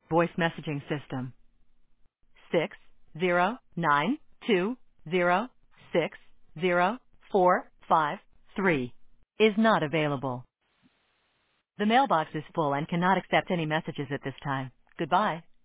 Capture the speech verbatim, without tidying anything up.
voice messaging system. Six zero nine two zero six zero four five three is not available. The mailbox is full and cannot accept any messages at this time. Goodbye.